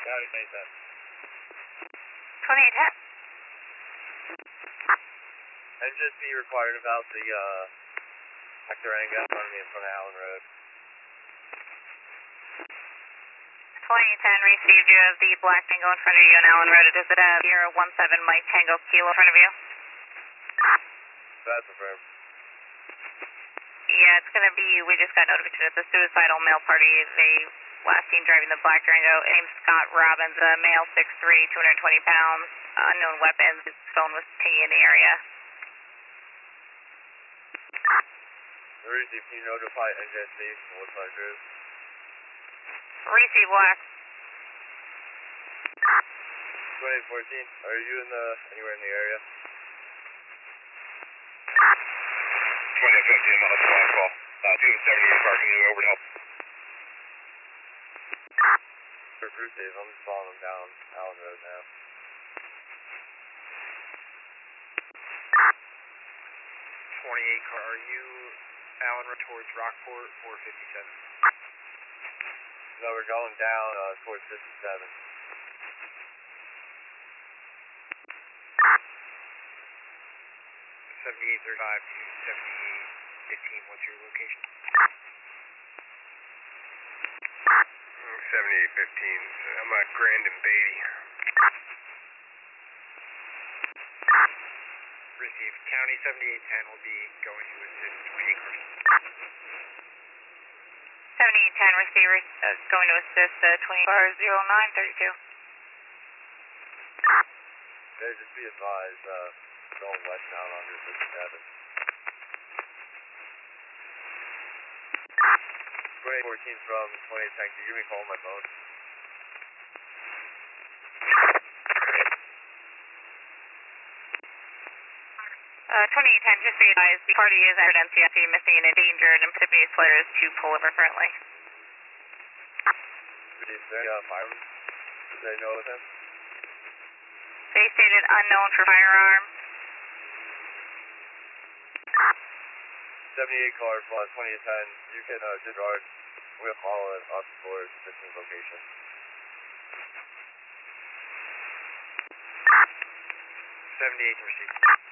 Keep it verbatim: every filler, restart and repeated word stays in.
Howdy, twenty-eight ten. twenty-eight ten. And just be required about the, uh, Durango in front of me in front of Allen Road. twenty-eight ten received. You have the black Tango in front of you on Allen Road. Does it have Sierra one seven Mike Tango Kilo in front of you? That's affirmed. Yeah, it's going to be, we just got notification it's a suicidal male party. They last seen driving the black Durango. Named Scott Robbins, a male six three, two hundred twenty pounds, unknown weapons. His phone was pinging in the area. Receive, can you notify N J S C from what side it is? Receive black. twenty-eight fourteen, are you in the, anywhere in the area? twenty-eight fifteen, I'm on the line call. Uh, two seventy-eight car, can you over to help? For Receive, I'm just following them down Allen Road now. twenty-eight car, are you Allen Road towards Rockport or fifty-seven? No, we're going down uh, towards fifty-seven. seventy-eight thirty-five to seventy-eight fifteen, what's your location? seventy-eight fifteen, I'm at Grand and Beatty. Received. County seventy-eight ten will be going to assist twenty-eight cars. seventy-eight ten receiver uh, going to assist uh, twenty car zero nine thirty-two. Yeah, just be advised, uh, going westbound under fifty-seven. twenty-eight fourteen from twenty-eight ten, can you give me a call on my phone? Uh, twenty-eight ten, just be advised, the party is at N C F C missing and endangered, and Mississippi players to pull over currently. Is there any uh, firearms? Do they know with him? They stated unknown for firearm. seventy-eight car plus twenty-eight ten, you can uh, disregard. We'll follow it up towards fifteenth location. seventy-eight received.